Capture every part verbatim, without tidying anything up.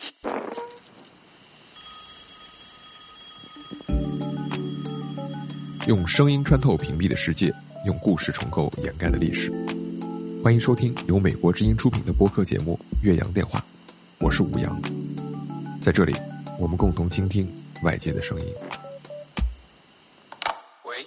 用声音穿透屏蔽的世界，用故事重构掩盖的历史。欢迎收听由美国之音出品的播客节目《岳阳电话》，我是武阳。在这里，我们共同倾听外界的声音。喂。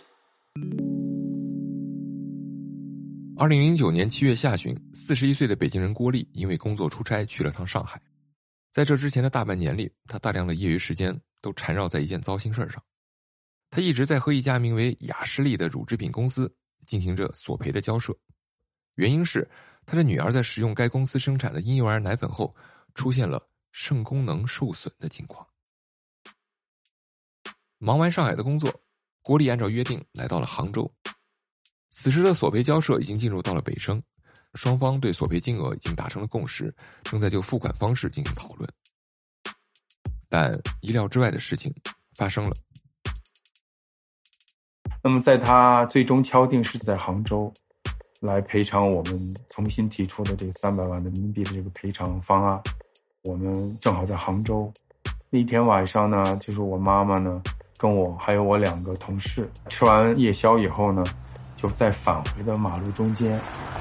二零零九年七月下旬，四十一岁的北京人郭丽因为工作出差去了趟上海。在这之前的大半年里，他大量的业余时间都缠绕在一件糟心事上。他一直在和一家名为雅诗丽的乳制品公司进行着索赔的交涉，原因是他的女儿在使用该公司生产的婴幼儿奶粉后出现了肾功能受损的情况。忙完上海的工作，郭丽按照约定来到了杭州。此时的索赔交涉已经进入到了尾声，双方对索赔金额已经达成了共识，正在就付款方式进行讨论。但意料之外的事情发生了。 那么在他最终敲定是在杭州来赔偿我们重新提出的这个三百万的人民币的这个赔偿方案。我们正好在杭州，那天晚上呢，就是我妈妈呢跟我还有我两个同事吃完夜宵以后呢，就在返回的马路中间，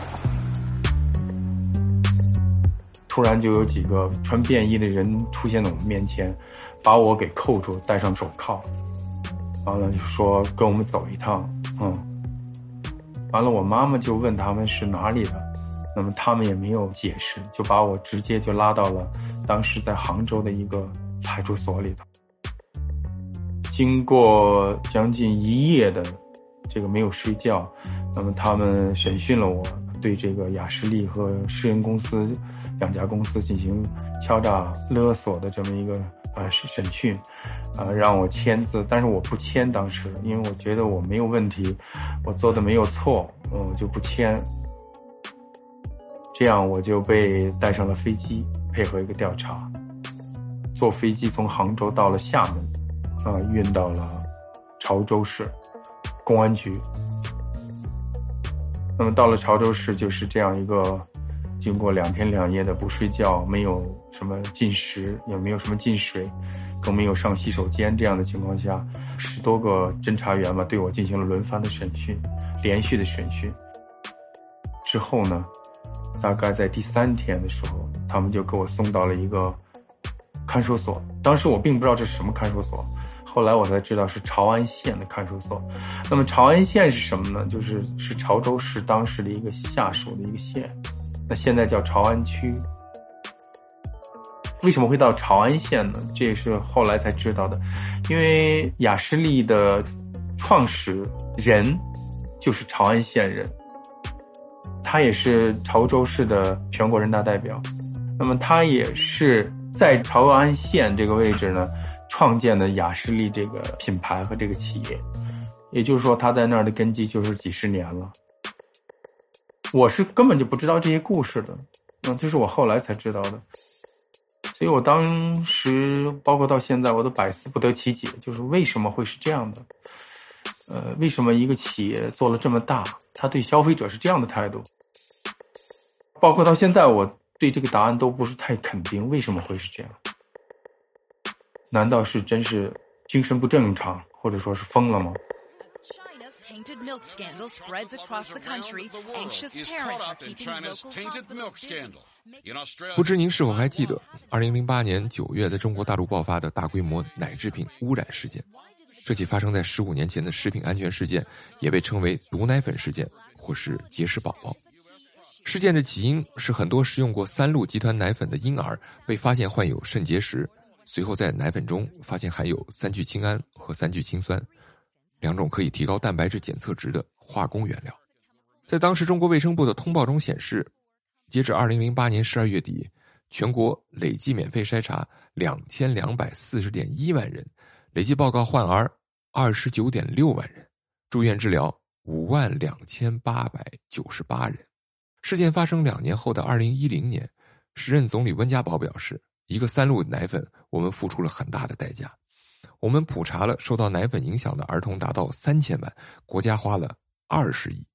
突然就有几个穿便衣的人出现在我们面前，把我给扣住，戴上手铐，完了就说跟我们走一趟。嗯，完了我妈妈就问他们是哪里的，那么他们也没有解释，就把我直接就拉到了当时在杭州的一个派出所里头。经过将近一夜的这个没有睡觉，那么他们审讯了我，对这个雅诗丽和诗人公司两家公司进行敲诈勒索的这么一个呃审讯，呃让我签字，但是我不签，当时因为我觉得我没有问题，我做的没有错，嗯就不签。这样我就被带上了飞机，配合一个调查，坐飞机从杭州到了厦门，啊、呃、运到了潮州市公安局。那么到了潮州市，就是这样一个经过两天两夜的不睡觉，没有什么进食，也没有什么进水，更没有上洗手间，这样的情况下，十多个侦查员吧对我进行了轮番的审讯，连续的审讯。之后呢，大概在第三天的时候，他们就给我送到了一个看守所。当时我并不知道这是什么看守所，后来我才知道是潮安县的看守所。那么潮安县是什么呢？就是是潮州市当时的一个下属的一个县，那现在叫潮安区。为什么会到潮安县呢？这也是后来才知道的。因为雅诗丽的创始人就是潮安县人，他也是潮州市的全国人大代表。那么他也是在潮安县这个位置呢创建的雅诗丽这个品牌和这个企业，也就是说他在那儿的根基就是几十年了。我是根本就不知道这些故事的，嗯，这是我后来才知道的。所以我当时包括到现在我都百思不得其解，就是为什么会是这样的。呃，为什么一个企业做了这么大，他对消费者是这样的态度？包括到现在我对这个答案都不是太肯定，为什么会是这样？难道是真是精神不正常，或者说是疯了吗？ Tainted milk scandal spreads across the country. Anxious parents are keeping local hospitals. 不知您是否还记得二零零八年九月在中国大陆爆发的大规模奶制品污染事件？这起发生在十五年前的食品安全事件也被称为毒奶粉事件或是结石宝宝。事件的起因是很多食用过三鹿集团奶粉的婴儿被发现患有肾结石，随后在奶粉中发现含有三聚氰胺和三聚氰酸，两种可以提高蛋白质检测值的化工原料。在当时中国卫生部的通报中显示，截至二零零八年十二月底，全国累计免费筛查两千两百四十点一万人，累计报告患儿二十九点六万人，住院治疗五万两千八百九十八人。事件发生两年后的二零一零年，时任总理温家宝表示，一个三鹿奶粉我们付出了很大的代价，我们普查了受到奶粉影响的儿童达到三千万，国家花了二十亿。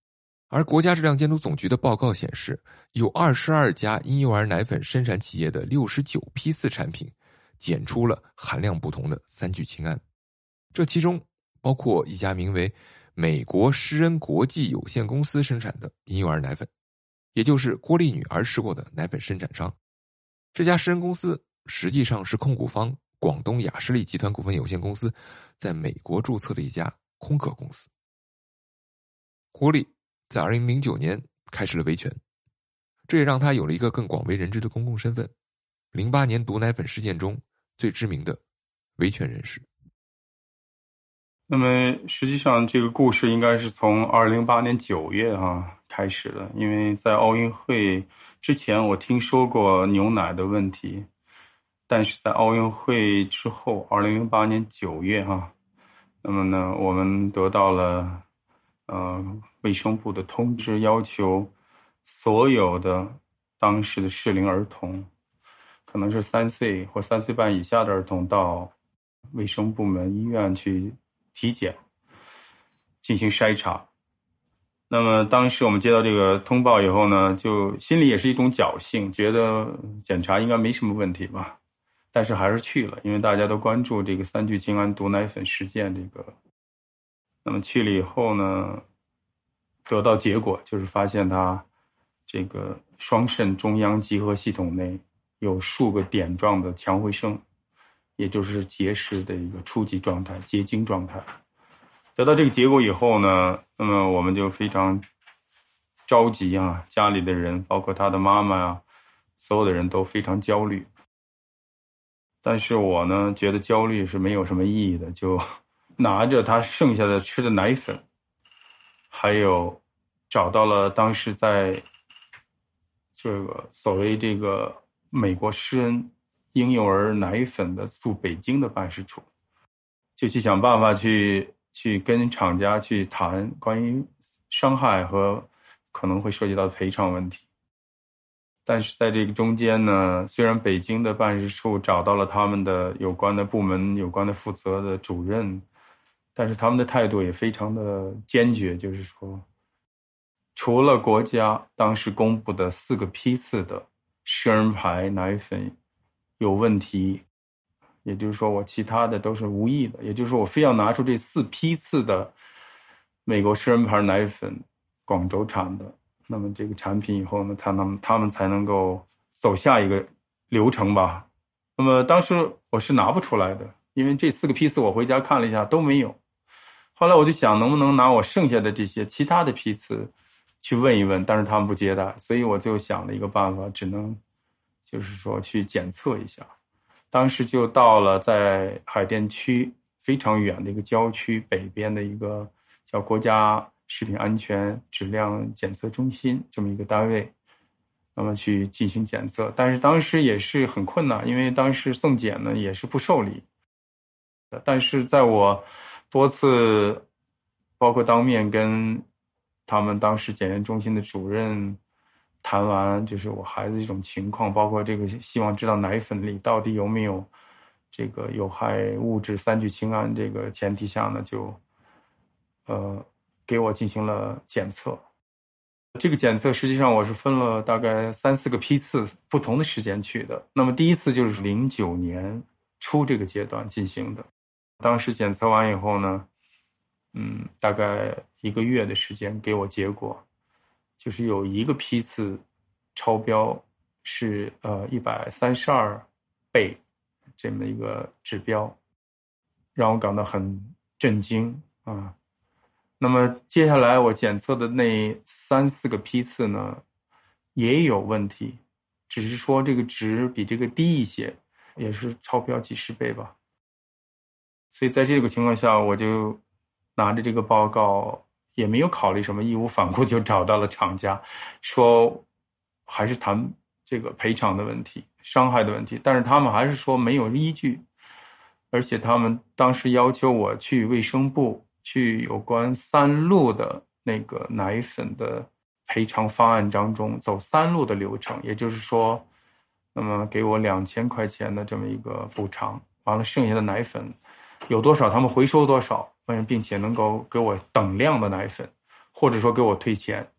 而国家质量监督总局的报告显示，有二十二家婴幼儿奶粉生产企业的六十九批次产品检出了含量不同的三聚氰胺，这其中包括一家名为美国施恩国际有限公司生产的婴幼儿奶粉，也就是郭丽女儿吃过的奶粉生产商。这家施恩公司实际上是控股方广东雅士利集团股份有限公司在美国注册的一家空壳公司。郭丽在二零零九年开始了维权，这也让他有了一个更广为人知的公共身份，零八年毒奶粉事件中最知名的维权人士。 那么实际上这个故事应该是从二零零八年九月啊开始的，因为在奥运会之前我听说过牛奶的问题，但是在奥运会之后二零零八年九月啊，那么呢我们得到了呃卫生部的通知，要求所有的当时的适龄儿童，可能是三岁或三岁半以下的儿童，到卫生部门医院去体检进行筛查。那么当时我们接到这个通报以后呢，就心里也是一种侥幸，觉得检查应该没什么问题吧，但是还是去了，因为大家都关注这个三聚氰胺毒奶粉事件这个。那么去了以后呢，得到结果就是发现他这个双肾中央集合系统内有数个点状的强回声，也就是结石的一个初级状态，结晶状态。得到这个结果以后呢，那么我们就非常着急啊，家里的人包括他的妈妈啊，所有的人都非常焦虑。但是我呢觉得焦虑是没有什么意义的，就拿着他剩下的吃的奶粉，还有找到了当时在这个所谓这个美国施恩婴幼儿奶粉的驻北京的办事处，就去想办法去去跟厂家去谈关于伤害和可能会涉及到赔偿问题。但是在这个中间呢，虽然北京的办事处找到了他们的有关的部门有关的负责的主任，但是他们的态度也非常的坚决，就是说除了国家当时公布的四个批次的施恩牌奶粉有问题，也就是说我其他的都是无意的，也就是说我非要拿出这四批次的美国施恩牌奶粉广州产的那么这个产品以后呢，他们他们才能够走下一个流程吧。那么当时我是拿不出来的，因为这四个批次我回家看了一下都没有。后来我就想能不能拿我剩下的这些其他的批次去问一问，但是他们不接待，所以我就想了一个办法，只能就是说去检测一下。当时就到了在海淀区非常远的一个郊区北边的一个叫国家食品安全质量检测中心这么一个单位，那么去进行检测。但是当时也是很困难，因为当时送检呢也是不受理。但是在我多次包括当面跟他们当时检验中心的主任谈完就是我孩子这种情况，包括这个希望知道奶粉里到底有没有这个有害物质三聚氰胺这个前提下呢，就呃给我进行了检测。这个检测实际上我是分了大概三四个批次不同的时间去的。那么第一次就是零九年初这个阶段进行的，当时检测完以后呢，嗯，大概一个月的时间给我结果，就是有一个批次超标是呃一百三十二倍这么一个指标，让我感到很震惊啊。那么接下来我检测的那三四个批次呢也有问题，只是说这个值比这个低一些，也是超标几十倍吧。所以在这个情况下，我就拿着这个报告也没有考虑什么，义无反顾就找到了厂家，说还是谈这个赔偿的问题伤害的问题，但是他们还是说没有依据，而且他们当时要求我去卫生部去有关三路的那个奶粉的赔偿方案当中走三路的流程，也就是说那么给我两千块钱的这么一个补偿，完了剩下的奶粉有多少他们回收多少，并且能够给我等量的奶粉，或者说给我退钱，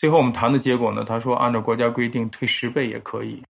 最后我们谈的结果呢，他说按照国家规定退十倍也可以，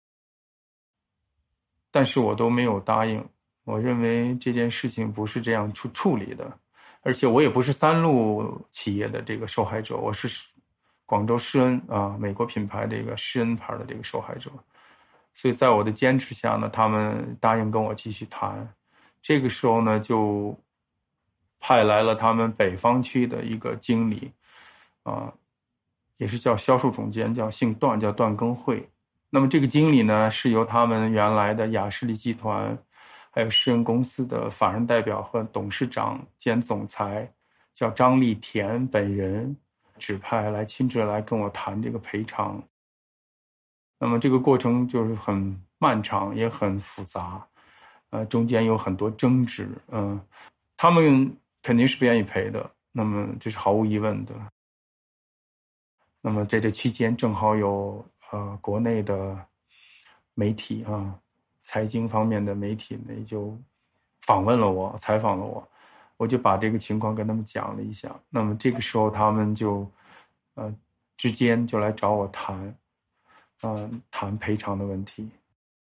但是我都没有答应。我认为这件事情不是这样处处理的，而且我也不是三鹿企业的这个受害者，我是广州施恩啊，美国品牌这个施恩牌的这个受害者。所以在我的坚持下呢，他们答应跟我继续谈。这个时候呢，就派来了他们北方区的一个经理啊，也是叫销售总监，叫姓段，叫段耕慧。那么这个经理呢，是由他们原来的雅士利集团还有施恩公司的法人代表和董事长兼总裁叫张立田本人指派来亲自来跟我谈这个赔偿。那么这个过程就是很漫长也很复杂，呃，中间有很多争执，嗯、呃，他们肯定是不愿意赔的，那么这是毫无疑问的。那么在这期间正好有呃国内的媒体啊，财经方面的媒体呢就访问了我，采访了我，我就把这个情况跟他们讲了一下。那么这个时候他们就呃之间就来找我谈，嗯、呃，谈赔偿的问题。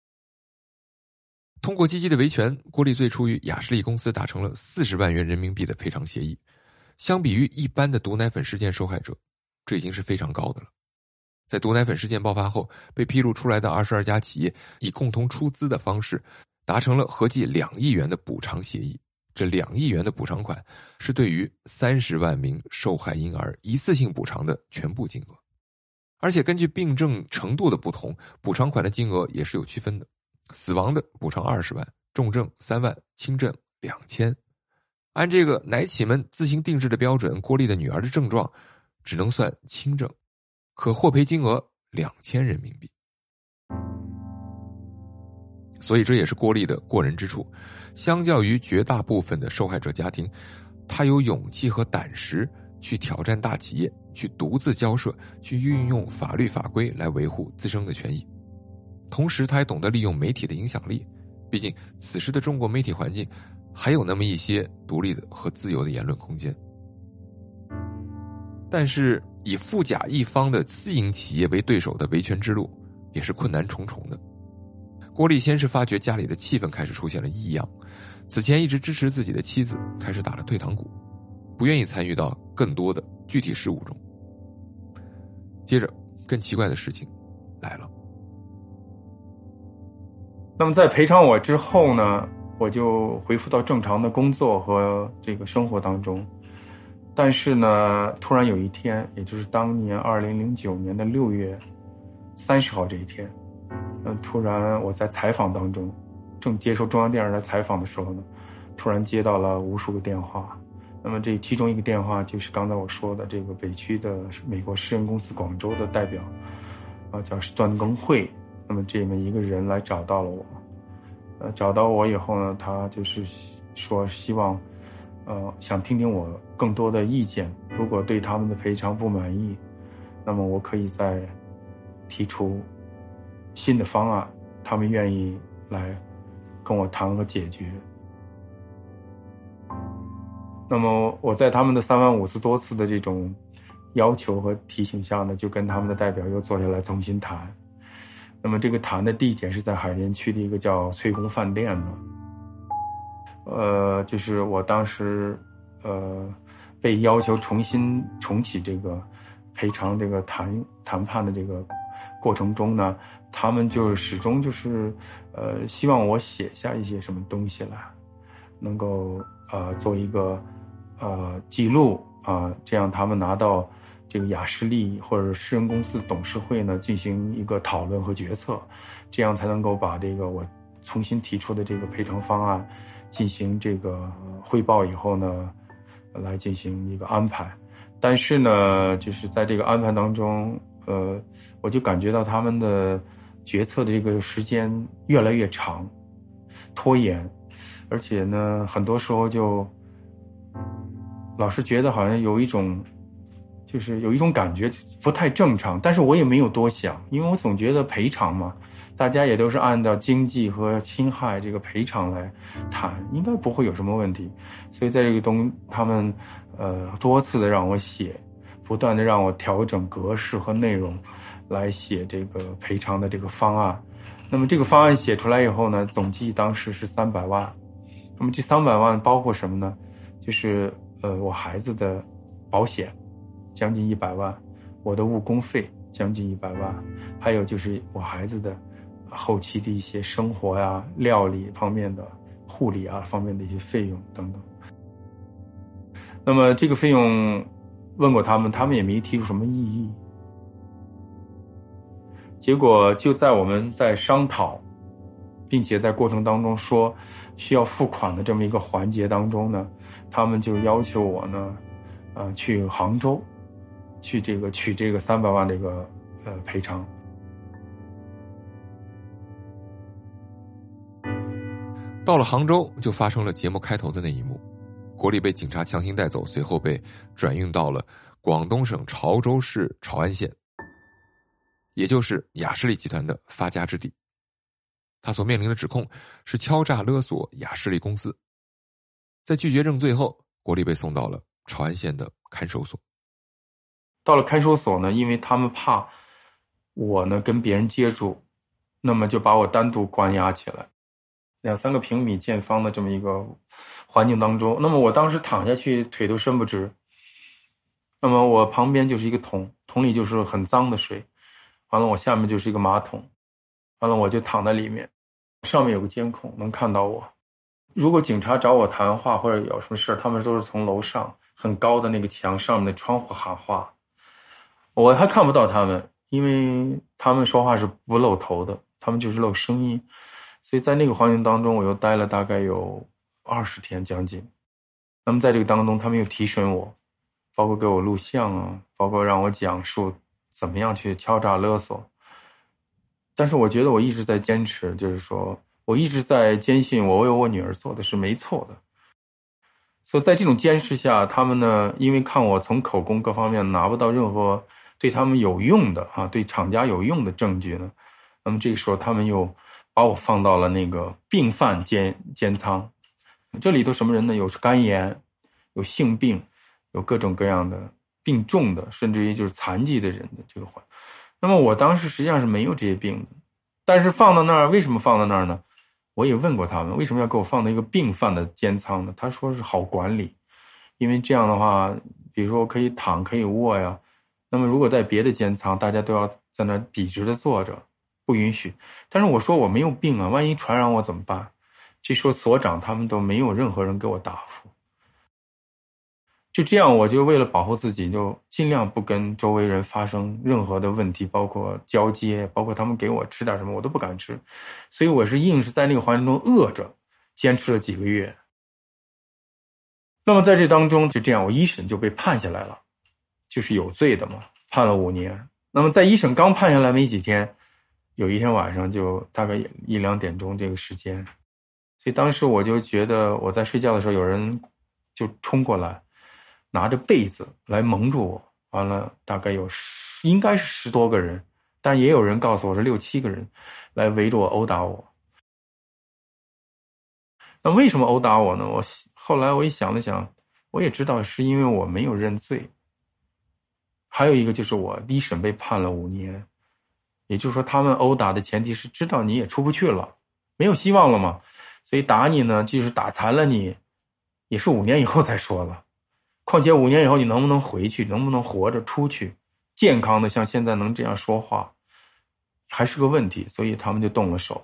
通过积极的维权，郭丽最初与雅士利公司达成了四十万元人民币的赔偿协议。相比于一般的毒奶粉事件受害者，这已经是非常高的了。在毒奶粉事件爆发后，被披露出来的二十二家企业以共同出资的方式达成了合计两亿元的补偿协议。这两亿元的补偿款是对于三十万名受害婴儿一次性补偿的全部金额。而且根据病症程度的不同，补偿款的金额也是有区分的。死亡的补偿二十万，重症三万，轻症两千。按这个奶企们自行定制的标准，郭丽的女儿的症状只能算轻症，可获赔金额两千人民币。所以这也是郭丽的过人之处，相较于绝大部分的受害者家庭，她有勇气和胆识去挑战大企业，去独自交涉，去运用法律法规来维护自身的权益。同时他还懂得利用媒体的影响力，毕竟此时的中国媒体环境还有那么一些独立的和自由的言论空间。但是以富甲一方的私营企业为对手的维权之路也是困难重重的。郭丽先是发觉家里的气氛开始出现了异样，此前一直支持自己的妻子开始打了退堂鼓，不愿意参与到更多的具体事务中。接着更奇怪的事情来了。 那么在赔偿我之后呢，我就恢复到正常的工作和这个生活当中。但是呢，突然有一天，也就是当年二零零九年的六月三十号这一天，嗯，突然我在采访当中，正接受中央电视台采访的时候呢，突然接到了无数个电话。那么这其中一个电话就是刚才我说的这个北区的美国施恩公司广州的代表，啊，叫段耕慧。那么这么一个人来找到了我，呃，找到我以后呢，他就是说希望，呃，想听听我更多的意见。如果对他们的赔偿不满意，那么我可以再提出新的方案，他们愿意来跟我谈和解决。那么我在他们的三万五次多次的这种要求和提醒下呢，就跟他们的代表又坐下来重新谈。那么这个谈的地点是在海淀区的一个叫翠宫饭店的，呃，就是我当时呃被要求重新重启这个赔偿这个谈谈判的这个过程中呢，他们就始终就是呃希望我写下一些什么东西来，能够呃做一个呃记录啊、呃，这样他们拿到这个雅士利或者施恩公司董事会呢进行一个讨论和决策，这样才能够把这个我重新提出的这个赔偿方案进行这个汇报以后呢，来进行一个安排。但是呢，就是在这个安排当中，呃，我就感觉到他们的决策的这个时间越来越长，拖延，而且呢，很多时候就老是觉得好像有一种。就是有一种感觉不太正常，但是我也没有多想，因为我总觉得赔偿嘛，大家也都是按照经济和侵害这个赔偿来谈，应该不会有什么问题。所以在这个东，他们呃多次的让我写， 不断的让我调整格式和内容，来写这个赔偿的这个方案。那么这个方案写出来以后呢，总计当时是三百万。那么这三百万包括什么呢？就是呃我孩子的保险将近一百万，我的误工费将近一百万，还有就是我孩子的后期的一些生活呀、料理方面的、护理啊方面的一些费用等等。那么这个费用问过他们，他们也没提出什么异议。结果就在我们在商讨，并且在过程当中说需要付款的这么一个环节当中呢，他们就要求我呢，呃，去杭州，去这个取这个三百万这个呃赔偿。 到了杭州，就发生了节目开头的那一幕。国立被警察强行带走，随后被转运到了广东省潮州市潮安县，也就是雅士利集团的发家之地。他所面临的指控是敲诈勒索雅士利公司。在拒绝认罪后，国立被送到了潮安县的看守所。 到了看守所呢，因为他们怕我呢跟别人接触，那么就把我单独关押起来，两三个平米见方的这么一个环境当中。那么我当时躺下去，腿都伸不直。那么我旁边就是一个桶，桶里就是很脏的水，完了我下面就是一个马桶，完了我就躺在里面，上面有个监控能看到我。如果警察找我谈话或者有什么事，他们都是从楼上很高的那个墙上面的窗户喊话，我还看不到他们，因为他们说话是不露头的，他们就是露声音。所以在那个环境当中，我又待了大概有二十天将近。那么在这个当中，他们又提审我，包括给我录像啊，包括让我讲述怎么样去敲诈勒索。但是我觉得我一直在坚持，就是说我一直在坚信我为我女儿做的是没错的。所以在这种监视下，他们呢，因为看我从口供各方面拿不到任何对他们有用的啊，对厂家有用的证据呢，那么这个时候他们又把我放到了那个病犯监监仓。这里头什么人呢？有肝炎，有性病，有各种各样的病重的，甚至于就是残疾的人的这个环。那么我当时实际上是没有这些病的，但是放到那儿，为什么放到那儿呢？我也问过他们，为什么要给我放到一个病犯的监仓呢？他说是好管理，因为这样的话，比如说可以躺可以卧呀。那么如果在别的监仓，大家都要在那笔直的坐着，不允许。但是我说我没有病啊，万一传染我怎么办？这时候所长他们都没有任何人给我答复。就这样，我就为了保护自己，就尽量不跟周围人发生任何的问题，包括交接，包括他们给我吃点什么我都不敢吃。所以我是硬是在那个环境中饿着坚持了几个月。那么在这当中就这样，我一审就被判下来了，就是有罪的嘛，判了五年。那么在一审刚判下来没几天，有一天晚上就大概一两点钟这个时间，所以当时我就觉得我在睡觉的时候，有人就冲过来拿着被子来蒙住我，完了大概有十应该是十多个人，但也有人告诉我是六七个人来围着我殴打我。那为什么殴打我呢？我后来我一想了想，我也知道是因为我没有认罪。还有一个就是我一审被判了五年，也就是说他们殴打的前提是知道你也出不去了，没有希望了嘛，所以打你呢，即使打残了你，也是五年以后再说了。况且五年以后你能不能回去，能不能活着出去，健康的像现在能这样说话，还是个问题，所以他们就动了手。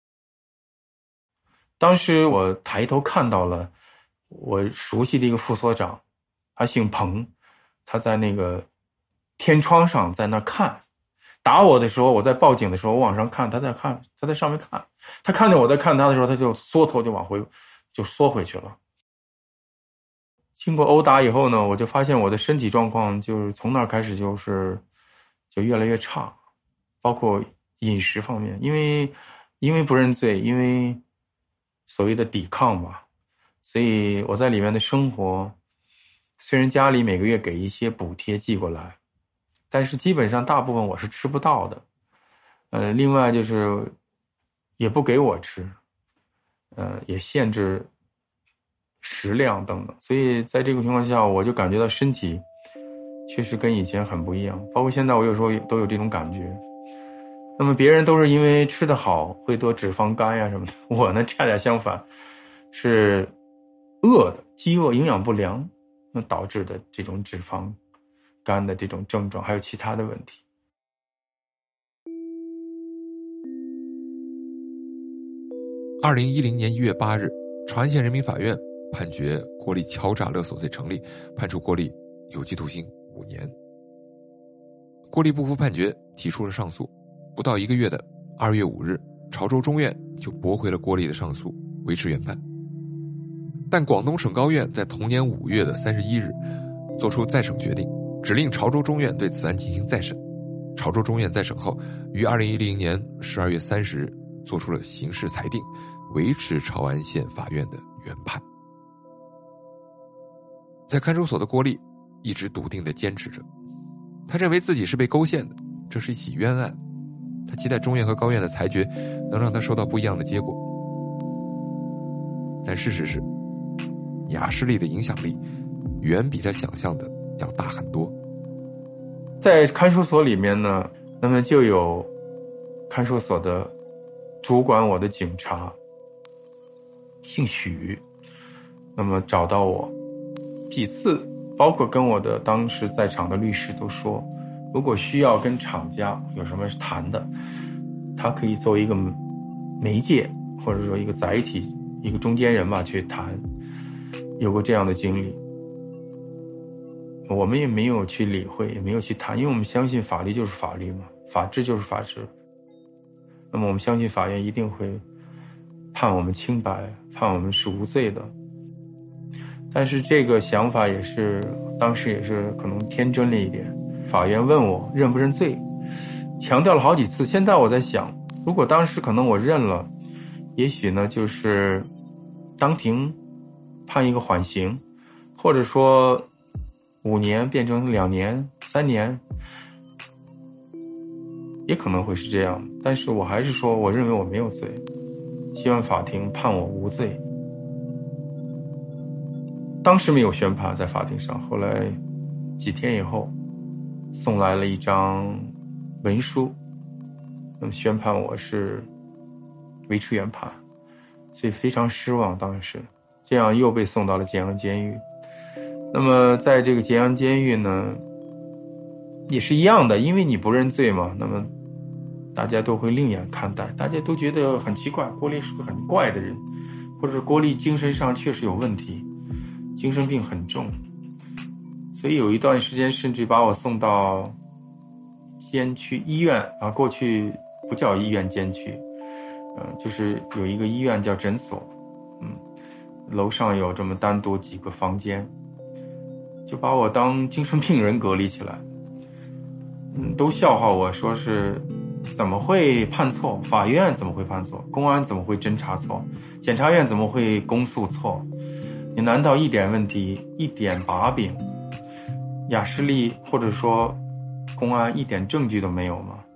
当时我抬头看到了我熟悉的一个副所长，他姓彭，他在那个天窗上在那看，打我的时候，我在报警的时候，我往上看，他在看，他在上面看，他看见我在看他的时候，他就缩头就往回就缩回去了。经过殴打以后呢，我就发现我的身体状况就是从那儿开始就是就越来越差，包括饮食方面，因为因为不认罪，因为所谓的抵抗吧，所以我在里面的生活，虽然家里每个月给一些补贴寄过来，但是基本上大部分我是吃不到的。呃，另外就是也不给我吃，呃，也限制食量等等，所以在这个情况下，我就感觉到身体确实跟以前很不一样，包括现在我有时候都有这种感觉。那么别人都是因为吃得好会得脂肪肝呀什么的，我呢恰恰相反，是饿的饥饿营养不良那导致的这种脂肪肝的这种症状，还有其他的问题。 二零一零年一月八日，长安县人民法院判决郭丽敲诈勒索罪成立，判处郭丽有期徒刑五年。郭丽不服判决，提出了上诉。不到一个月的二月五日，潮州中院就驳回了郭丽的上诉，维持原判。但广东省高院在同年五月的三十一日作出再审决定，指令潮州中院对此案进行再审。潮州中院再审后，于二零一零年十二月三十日作出了刑事裁定，维持潮安县法院的原判。在看守所的郭丽一直笃定地坚持着，他认为自己是被勾陷的，这是一起冤案。他期待中院和高院的裁决能让他收到不一样的结果。但事实是，雅士利的影响力远比他想象的要大很多。 在看守所里面呢，那么就有看守所的主管我的警察，姓许，那么找到我几次，包括跟我的当时在场的律师都说，如果需要跟厂家有什么谈的，他可以作为一个媒介，或者说一个载体，一个中间人吧，去谈。有过这样的经历，我们也没有去理会，也没有去谈，因为我们相信法律就是法律嘛，法治就是法治。那么我们相信法院一定会判我们清白，判我们是无罪的。但是这个想法也是当时也是可能天真了一点。法院问我认不认罪，强调了好几次。现在我在想，如果当时可能我认了，也许呢就是当庭判一个缓刑，或者说五年变成两年、三年，也可能会是这样。但是我还是说，我认为我没有罪，希望法庭判我无罪。当时没有宣判在法庭上，后来几天以后送来了一张文书，那么宣判我是维持原判，所以非常失望。当时这样又被送到了简阳监狱。那么在这个简阳监狱呢，也是一样的，因为你不认罪嘛，那么大家都会另眼看待，大家都觉得很奇怪，郭丽是个很怪的人，或者郭丽精神上确实有问题，精神病很重。所以有一段时间甚至把我送到监区医院啊，过去不叫医院监区，呃，就是有一个医院叫诊所，嗯，楼上有这么单独几个房间，就把我当精神病人隔离起来。嗯，都笑话我说是怎么会判错，法院怎么会判错，公安怎么会侦查错，检察院怎么会公诉错，你难道一点问题一点把柄雅士利或者说公安一点证据都没有吗？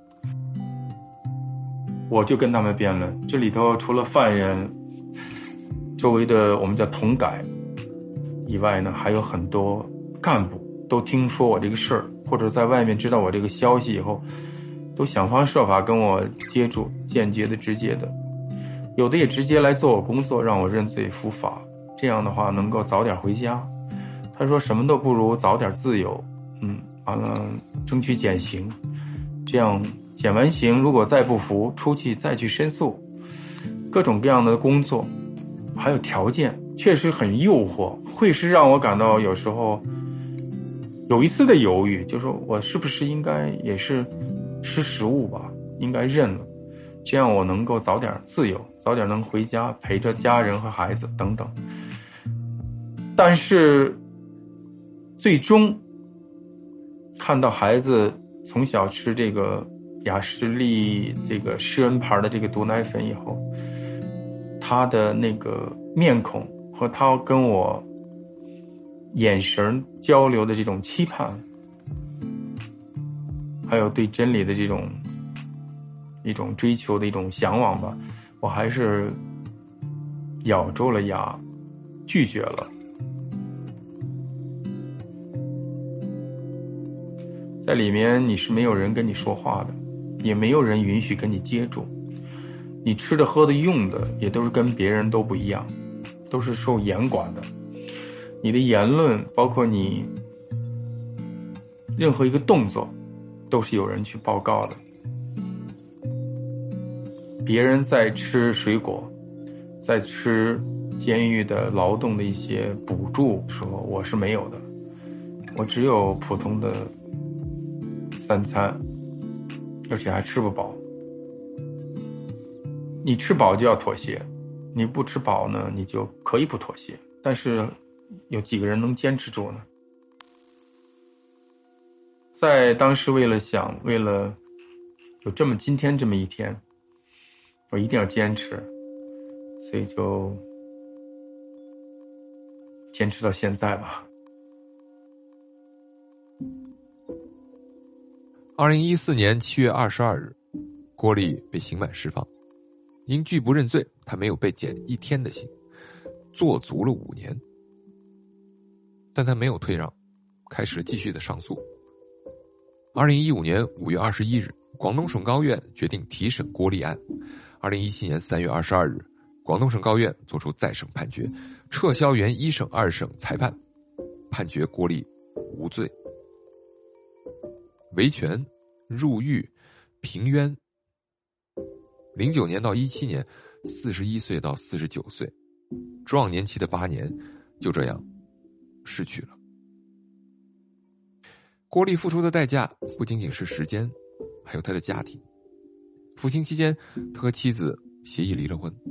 我就跟他们辩论，这里头除了犯人周围的我们叫同改以外呢，还有很多干部都听说我这个事儿，或者在外面知道我这个消息以后，都想方设法跟我接触，间接的直接的，有的也直接来做我工作，让我认罪伏法，这样的话能够早点回家。他说什么都不如早点自由，嗯，完了争取减刑，这样减完刑如果再不服，出去再去申诉，各种各样的工作还有条件确实很诱惑，会是让我感到有时候有一丝的犹豫，就说我是不是应该也是吃食物吧，应该认了，这样我能够早点自由，早点能回家陪着家人和孩子等等。但是最终看到孩子从小吃这个雅士利这个施恩牌的这个毒奶粉以后，他的那个面孔和他跟我眼神交流的这种期盼，还有对真理的这种一种追求的一种向往吧，我还是咬住了牙拒绝了。 在里面你是没有人跟你说话的，也没有人允许跟你接触，你吃的喝的用的也都是跟别人都不一样，都是受严管的。你的言论包括你任何一个动作都是有人去报告的。别人在吃水果，在吃监狱的劳动的一些补助时候，我是没有的，我只有普通的三餐，而且还吃不饱。你吃饱就要妥协，你不吃饱呢，你就可以不妥协，但是有几个人能坚持住呢？在当时为了想，为了有这么今天这么一天，我一定要坚持，所以就坚持到现在吧。 二零一四年七月二十二日，郭丽被刑满释放，因拒不认罪，他没有被减一天的刑，坐足了五年。但他没有退让，开始了继续的上诉。二零一五年五月二十一日，广东省高院决定提审郭丽案。二零一七年三月二十二日，广东省高院作出再审判决，撤销原一审、二审裁判，判决郭丽无罪。维权、入狱、平冤。零九年到一七年，四十一岁到四十九岁，壮年期的八年，就这样逝去了。郭丽付出的代价不仅仅是时间，还有他的家庭。服刑期间，他和妻子协议离了婚。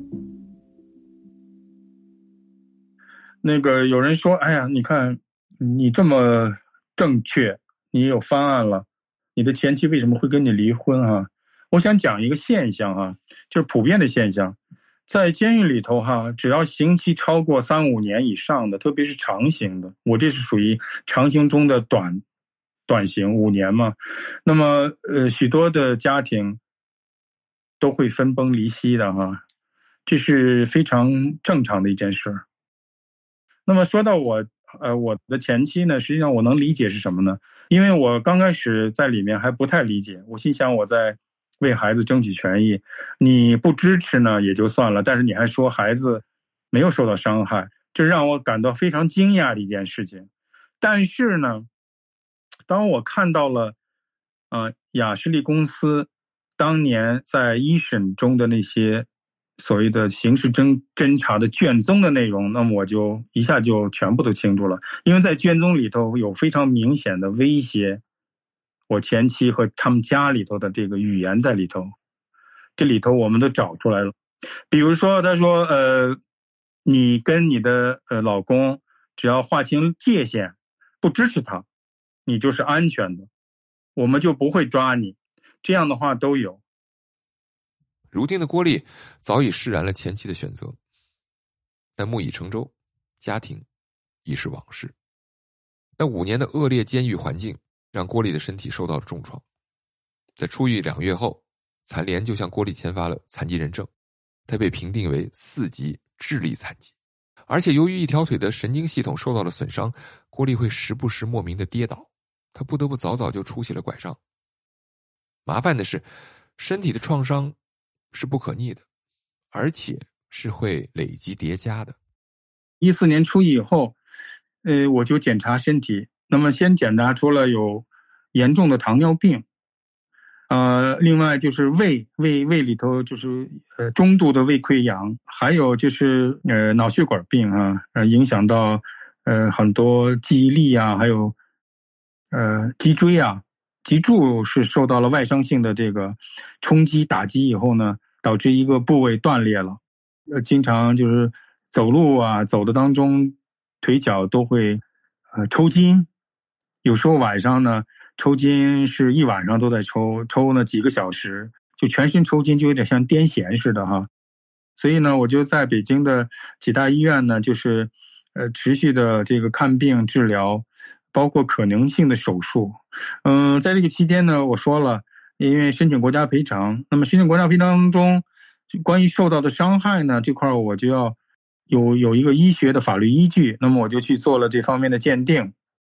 那个有人说，哎呀，你看你这么正确，你有方案了，你的前妻为什么会跟你离婚啊？我想讲一个现象啊，就是普遍的现象，在监狱里头哈，只要刑期超过三五年以上的，特别是长刑的，我这是属于长刑中的短短刑，五年嘛，那么呃许多的家庭都会分崩离析的哈，这是非常正常的一件事。那么说到我呃我的前妻呢，实际上我能理解是什么呢？因为我刚开始在里面还不太理解，我心想我在为孩子争取权益，你不支持呢也就算了，但是你还说孩子没有受到伤害，这让我感到非常惊讶的一件事情。但是呢，当我看到了呃雅士利公司当年在一审中的那些所谓的刑事侦侦查的卷宗的内容，那么我就一下就全部都清楚了。因为在卷宗里头有非常明显的威胁我前妻和他们家里头的这个语言在里头，这里头我们都找出来了。比如说他说呃，你跟你的呃老公只要划清界限，不支持他，你就是安全的，我们就不会抓你，这样的话都有。 如今的郭丽早已释然了前妻的选择，但木已成舟，家庭已是往事。那五年的恶劣监狱环境让郭丽的身体受到了重创。在出狱两月后，残联就向郭丽签发了残疾人证，他被评定为四级智力残疾。而且由于一条腿的神经系统受到了损伤，郭丽会时不时莫名的跌倒，他不得不早早就出起了拐杖。麻烦的是，身体的创伤是不可逆的，而且是会累积叠加的。 一四年出狱以后，呃，我就检查身体，那么先检查出了有严重的糖尿病，呃，另外就是胃胃胃里头就是呃中度的胃溃疡，还有就是呃脑血管病啊，呃影响到呃很多记忆力啊，还有呃脊椎啊。脊柱是受到了外伤性的这个冲击打击以后呢，导致一个部位断裂了，呃，经常就是走路啊，走的当中腿脚都会呃抽筋，有时候晚上呢抽筋是一晚上都在抽，抽呢几个小时，就全身抽筋，就有点像癫痫似的哈。所以呢，我就在北京的几大医院呢，就是呃持续的这个看病治疗，包括可能性的手术。嗯、呃，在这个期间呢，我说了，因为申请国家赔偿，那么申请国家赔偿中关于受到的伤害呢，这块我就要有有一个医学的法律依据，那么我就去做了这方面的鉴定。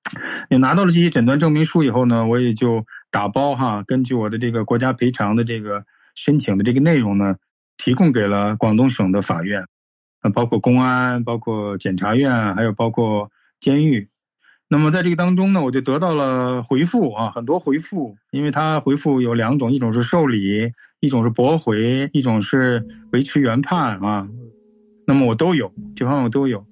你拿到了这些诊断证明书以后呢，我也就打包哈，根据我的这个国家赔偿的这个申请的这个内容呢，提供给了广东省的法院，包括公安，包括检察院，还有包括监狱。那么在这个当中呢，我就得到了回复啊，很多回复，因为它回复有两种，一种是受理，一种是驳回，一种是维持原判啊。那么我都有，这方面我都有。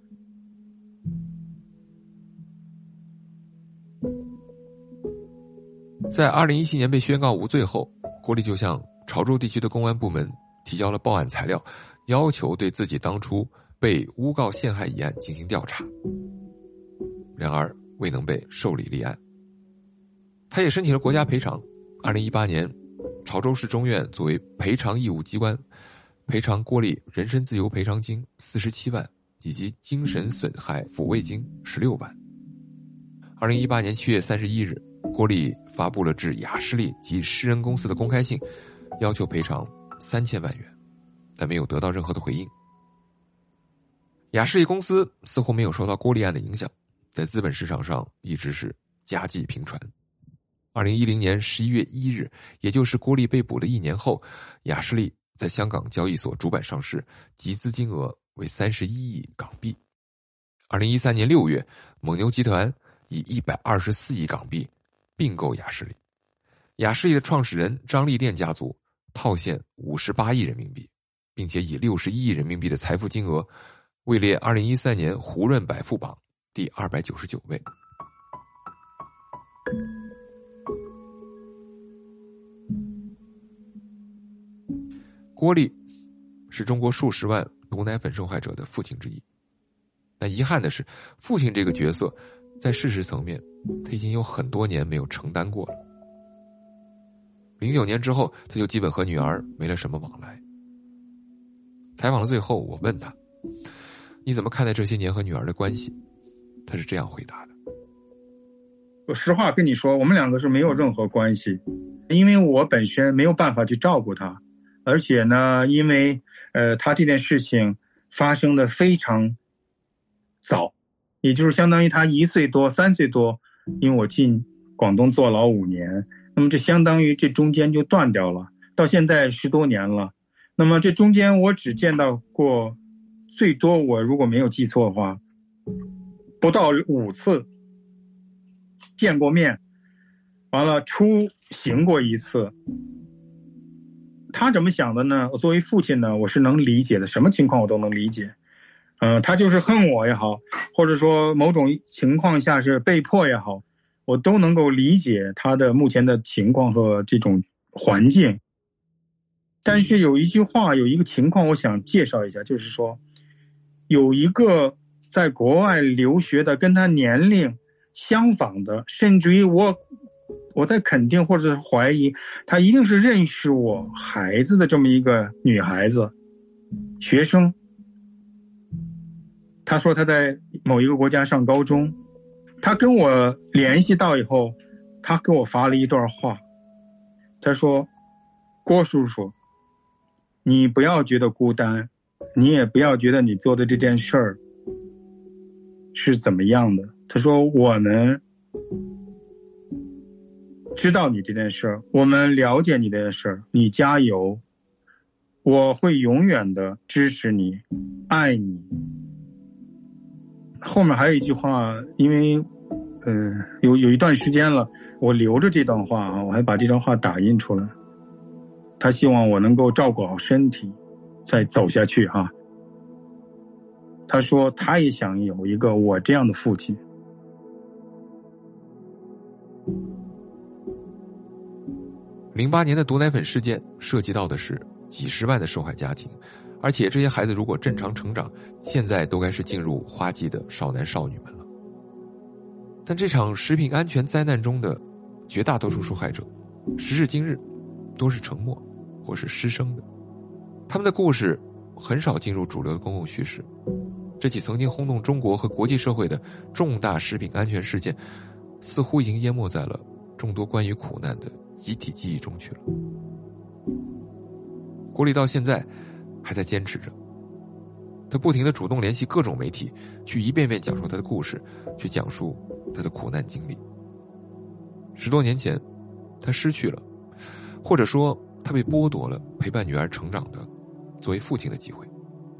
在二零一七年被宣告无罪后，郭丽就向潮州地区的公安部门提交了报案材料，要求对自己当初被诬告陷害一案进行调查。然而未能被受理立案。他也申请了国家赔偿。二零一八年，潮州市中院作为赔偿义务机关，赔偿郭丽人身自由赔偿金四十七万，以及精神损害抚慰金十六万。二零一八年七月三十一日，郭丽发布了致雅士利及诗人公司的公开信，要求赔偿三千万元，但没有得到任何的回应。雅士利公司似乎没有受到郭丽案的影响，在资本市场上一直是佳绩频传。二零一零年十一月一日，也就是郭丽被捕的一年后，雅士利在香港交易所主板上市，集资金额为三十一亿港币。二零一三年六月，蒙牛集团以一百二十四亿港币并购雅士利。雅士利的创始人张立店家族套现五十八亿人民币，并且以六十一亿人民币的财富金额位列二零一三年胡润百富榜第二百九十九位。郭丽是中国数十万毒奶粉受害者的父亲之一，但遗憾的是，父亲这个角色在事实层面他已经有很多年没有承担过了。零九年之后，他就基本和女儿没了什么往来。采访的最后，我问他，你怎么看待这些年和女儿的关系？他是这样回答的。 我实话跟你说，我们两个是没有任何关系，因为我本身没有办法去照顾她，而且呢，因为呃，她这件事情发生的非常早，也就是相当于她一岁多、三岁多，因为我进广东坐牢五年，那么这相当于这中间就断掉了，到现在十多年了。那么这中间我只见到过，最多我如果没有记错的话，不到五次见过面，完了出行过一次。他怎么想的呢？我作为父亲呢，我是能理解的，什么情况我都能理解。呃，他就是恨我也好，或者说某种情况下是被迫也好，我都能够理解他的目前的情况和这种环境。但是有一句话，有一个情况我想介绍一下，就是说有一个在国外留学的跟他年龄相仿的，甚至于我我在肯定或者是怀疑他一定是认识我孩子的这么一个女孩子学生。他说他在某一个国家上高中，他跟我联系到以后，他给我发了一段话，他说，郭叔叔，你不要觉得孤单，你也不要觉得你做的这件事儿是怎么样的。他说我们知道你这件事儿，我们了解你的事儿，你加油，我会永远的支持你，爱你。后面还有一句话，因为呃有有一段时间了，我留着这段话啊，我还把这段话打印出来。他希望我能够照顾好身体再走下去啊。他说他也想有一个我这样的父亲。 零八年的毒奶粉事件涉及到的是几十万的受害家庭，而且这些孩子如果正常成长，现在都该是进入花季的少男少女们了。但这场食品安全灾难中的绝大多数受害者，时至今日都是沉默或是失声的，他们的故事很少进入主流的公共叙事。这起曾经轰动中国和国际社会的重大食品安全事件，似乎已经淹没在了众多关于苦难的集体记忆中去了。郭丽到现在还在坚持着，他不停地主动联系各种媒体，去一遍遍讲述他的故事，去讲述他的苦难经历。十多年前，他失去了，或者说他被剥夺了陪伴女儿成长的作为父亲的机会。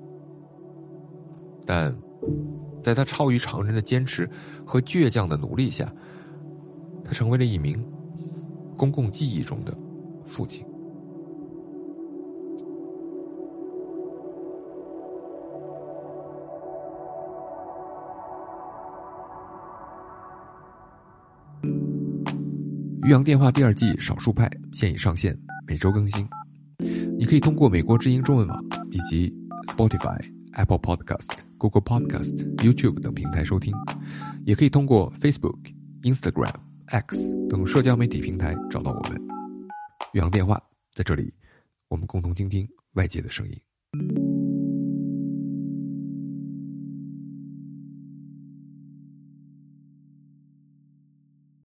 但在他超于常人的坚持和倔强的努力下，他成为了一名公共记忆中的父亲。渔洋电话第二季少数派现已上线，每周更新。你可以通过美国之音中文网以及 Spotify、Apple Podcast、Google Podcast、YouTube 等平台收听，也可以通过 Facebook、Instagram、X 等社交媒体平台找到我们。渔洋电话，在这里，我们共同倾听外界的声音。